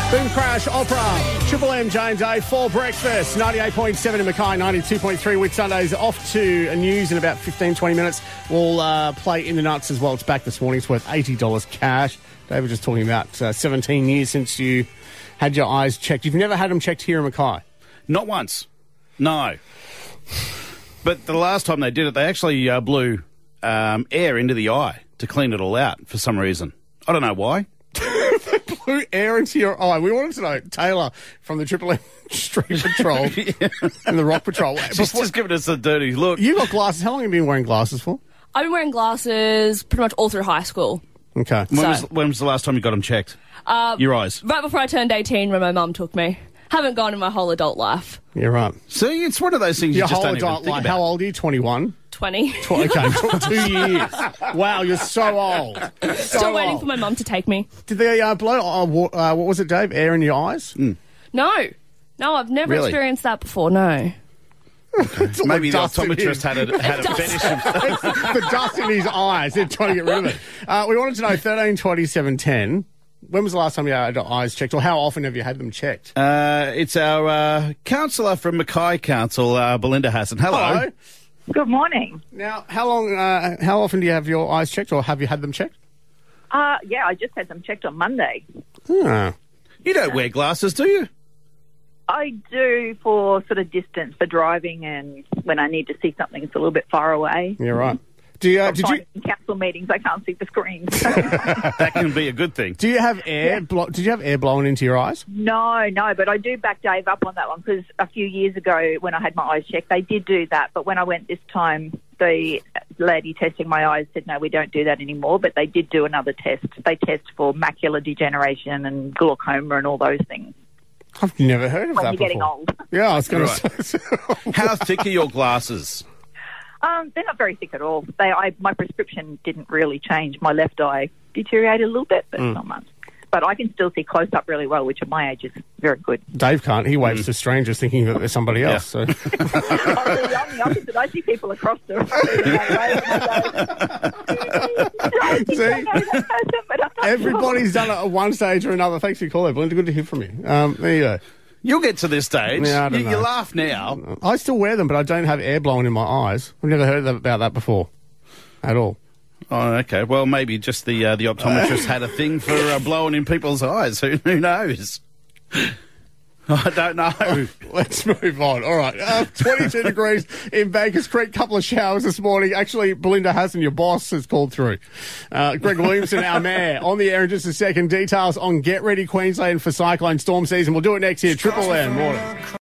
Boom Crash Opera, Triple M, Jane Day, for breakfast, 98.7 in Mackay, 92.3 with Sundays. Off to news in about 15, 20 minutes. We'll play In the Nuts as well. It's back this morning. It's worth $80 cash. Dave was just talking about 17 years since you had your eyes checked. You've never had them checked here in Mackay? Not once. No. But the last time they did it, they actually blew air into the eye to clean it all out for some reason. I don't know why. Blew air into your eye. We wanted to know, Taylor from the Triple M Street Patrol and the Rock Patrol. Just giving us a dirty look. You got glasses. How long have you been wearing glasses for? I've been wearing glasses pretty much all through high school. Okay. When was the last time you got them checked? Your eyes? Right before I turned 18 when my mum took me. Haven't gone in my whole adult life. You're right. See, it's one of those things your you just whole don't even adult think life. about. How old are you? 21? 20. Okay, 2 years. Wow, you're so old. Still waiting for my mum to take me. Did they blow, what was it, Dave, air in your eyes? No, I've never Really? experienced that before, no. Maybe the dust in optometrist had a fetish of... The dust in his eyes. They're trying to get rid of it. We wanted to know, 13, 20, 7, 10. When was the last time you had your eyes checked, or how often have you had them checked? It's our councillor from Mackay Council, Belinda Hassan. Hello. Good morning. Now, how often do you have your eyes checked, or have you had them checked? Yeah, I just had them checked on Monday. Hmm. You don't wear glasses, do you? I do for sort of distance, for driving, and when I need to see something that's a little bit far away. You're right. Did you In council meetings, I can't see the screens. That can be a good thing. Do you have air? Did you have air blowing into your eyes? No, but I do back Dave up on that one because a few years ago when I had my eyes checked, they did do that. But when I went this time, the lady testing my eyes said, no, we don't do that anymore. But they did do another test. They test for macular degeneration and glaucoma and all those things. I've never heard of When that you're before. getting old. Yeah, I was going Right. to say. How thick are your glasses? They're not very thick at all. My prescription didn't really change. My left eye deteriorated a little bit, but not much. But I can still see close up really well, which at my age is very good. Dave can't. He waves to strangers thinking that there's somebody else. So. I'm the opposite. I see people across the road. Everybody's done it at one stage or another. Thanks for your call, Belinda. Good to hear from you. There you go. You'll get to this stage. Yeah, I don't you know. laugh now. I still wear them, but I don't have air blowing in my eyes. I've never heard about that before at all. Oh, okay. Well, maybe just the optometrist had a thing for blowing in people's eyes. Who knows? I don't know. Let's move on. All right. 22 degrees in Bankers Creek. Couple of showers this morning. Actually, Belinda Hassan, your boss, has called through. Greg Williamson, our mayor, on the air in just a second. Details on Get Ready Queensland for cyclone storm season. We'll do it next year. Triple M. Morning.